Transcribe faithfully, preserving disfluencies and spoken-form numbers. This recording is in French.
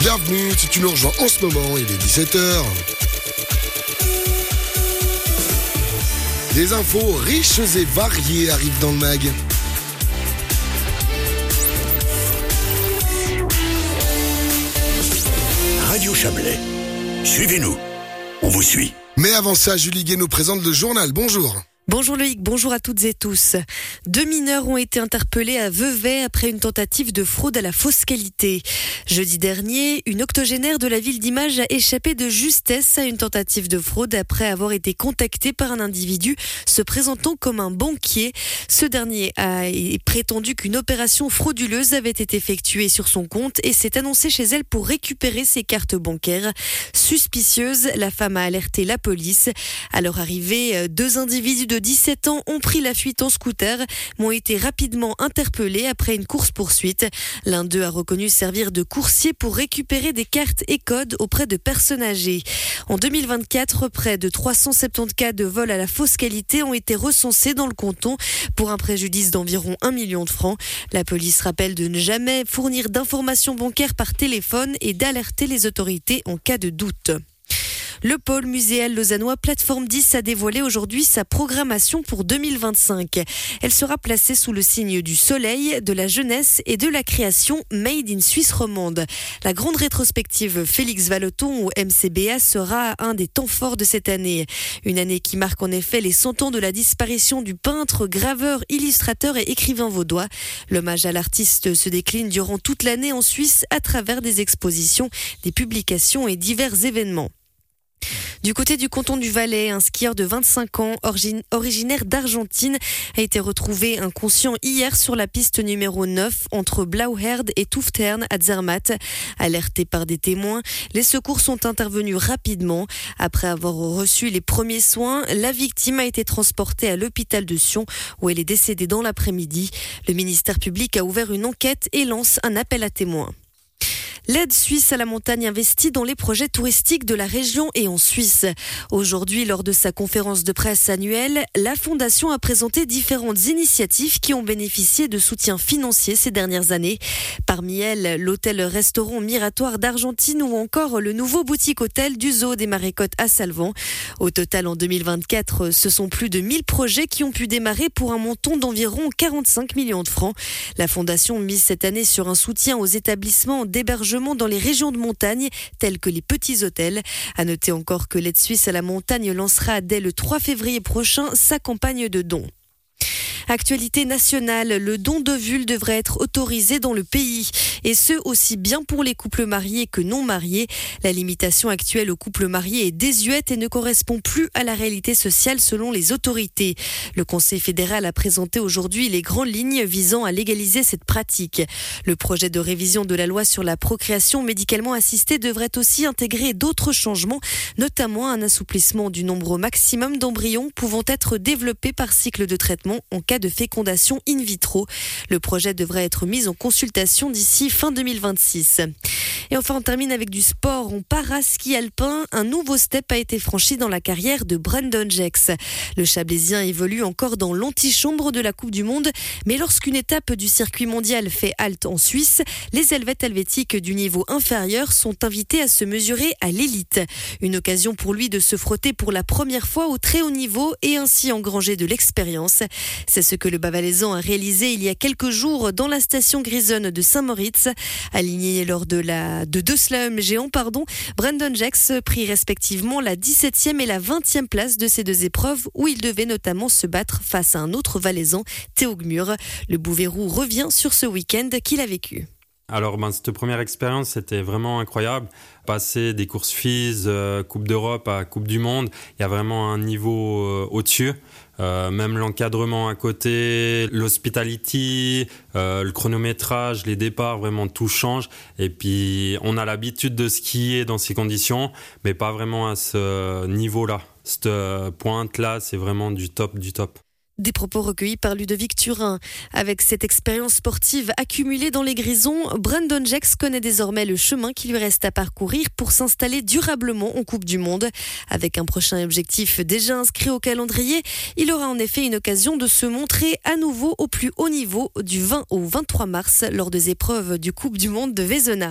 Bienvenue, si tu nous rejoins en ce moment, il est dix-sept heures. Des infos riches et variées arrivent dans le mag. Radio Chablais. Suivez-nous. On vous suit. Mais avant ça, Julie Gué nous présente le journal. Bonjour. Bonjour Loïc, bonjour à toutes et tous. Deux mineurs ont été interpellés à Vevey après une tentative de fraude à la fausse qualité. Jeudi dernier, une octogénaire de la ville d'Image a échappé de justesse à une tentative de fraude après avoir été contactée par un individu se présentant comme un banquier. Ce dernier a prétendu qu'une opération frauduleuse avait été effectuée sur son compte et s'est annoncé chez elle pour récupérer ses cartes bancaires. Suspicieuse, la femme a alerté la police. À leur arrivée, deux individus de dix-sept ans ont pris la fuite en scooter, mais ont été rapidement interpellés après une course-poursuite. L'un d'eux a reconnu servir de coursier pour récupérer des cartes et codes auprès de personnes âgées. En deux mille vingt-quatre, près de trois cent soixante-dix cas de vol à la fausse qualité ont été recensés dans le canton pour un préjudice d'environ un million de francs. La police rappelle de ne jamais fournir d'informations bancaires par téléphone et d'alerter les autorités en cas de doute. Le pôle muséal lausannois Plateforme dix a dévoilé aujourd'hui sa programmation pour deux mille vingt-cinq. Elle sera placée sous le signe du soleil, de la jeunesse et de la création Made in Suisse romande. La grande rétrospective Félix Vallotton ou M C B A sera un des temps forts de cette année. Une année qui marque en effet les cent ans de la disparition du peintre, graveur, illustrateur et écrivain vaudois. L'hommage à l'artiste se décline durant toute l'année en Suisse à travers des expositions, des publications et divers événements. Du côté du canton du Valais, un skieur de vingt-cinq ans, origine, originaire d'Argentine, a été retrouvé inconscient hier sur la piste numéro neuf entre Blauherd et Tuftern à Zermatt. Alerté par des témoins, les secours sont intervenus rapidement. Après avoir reçu les premiers soins, la victime a été transportée à l'hôpital de Sion où elle est décédée dans l'après-midi. Le ministère public a ouvert une enquête et lance un appel à témoins. L'aide suisse à la montagne investit dans les projets touristiques de la région et en Suisse. Aujourd'hui, lors de sa conférence de presse annuelle, la Fondation a présenté différentes initiatives qui ont bénéficié de soutien financier ces dernières années. Parmi elles, l'hôtel-restaurant Miratoire d'Argentine ou encore le nouveau boutique-hôtel du Zoo des Marécottes à Salvan. Au total, en deux mille vingt-quatre, ce sont plus de mille projets qui ont pu démarrer pour un montant d'environ quarante-cinq millions de francs. La Fondation mise cette année sur un soutien aux établissements d'hébergement dans les régions de montagne, telles que les petits hôtels. À noter encore que l'aide suisse à la montagne lancera dès le trois février prochain sa campagne de dons. Actualité nationale, le don d'ovules devrait être autorisé dans le pays. Et ce, aussi bien pour les couples mariés que non mariés. La limitation actuelle aux couples mariés est désuète et ne correspond plus à la réalité sociale selon les autorités. Le Conseil fédéral a présenté aujourd'hui les grandes lignes visant à légaliser cette pratique. Le projet de révision de la loi sur la procréation médicalement assistée devrait aussi intégrer d'autres changements, notamment un assouplissement du nombre maximum d'embryons pouvant être développés par cycle de traitement en cas de fécondation in vitro. Le projet devrait être mis en consultation d'ici fin deux mille vingt-six. Et enfin, on termine avec du sport. En para-ski alpin, un nouveau step a été franchi dans la carrière de Brandon Jex. Le Chablaisien évolue encore dans l'antichambre de la Coupe du Monde, mais lorsqu'une étape du circuit mondial fait halte en Suisse, les helvètes helvétiques du niveau inférieur sont invités à se mesurer à l'élite. Une occasion pour lui de se frotter pour la première fois au très haut niveau et ainsi engranger de l'expérience. C'est ce que le Bas-Valaisan a réalisé il y a quelques jours dans la station grisonne de Saint-Moritz. Aligné lors de, la, de deux slaloms géants, pardon, Brandon Jex prit respectivement la dix-septième et la vingtième place de ces deux épreuves où il devait notamment se battre face à un autre Valaisan, Théo Gmur. Le Bouverou revient sur ce week-end qu'il a vécu. Alors, ben, cette première expérience, c'était vraiment incroyable. Passer des courses F I S, euh, Coupe d'Europe à Coupe du Monde, il y a vraiment un niveau euh, au-dessus. Euh, même l'encadrement à côté, l'hospitality, euh, le chronométrage, les départs, vraiment tout change. Et puis, on a l'habitude de skier dans ces conditions, mais pas vraiment à ce niveau-là. Cette pointe-là, c'est vraiment du top du top. Des propos recueillis par Ludovic Turin. Avec cette expérience sportive accumulée dans les Grisons, Brandon Jex connaît désormais le chemin qui lui reste à parcourir pour s'installer durablement en Coupe du Monde. Avec un prochain objectif déjà inscrit au calendrier, il aura en effet une occasion de se montrer à nouveau au plus haut niveau du vingt au vingt-trois mars lors des épreuves du Coupe du Monde de Vézena.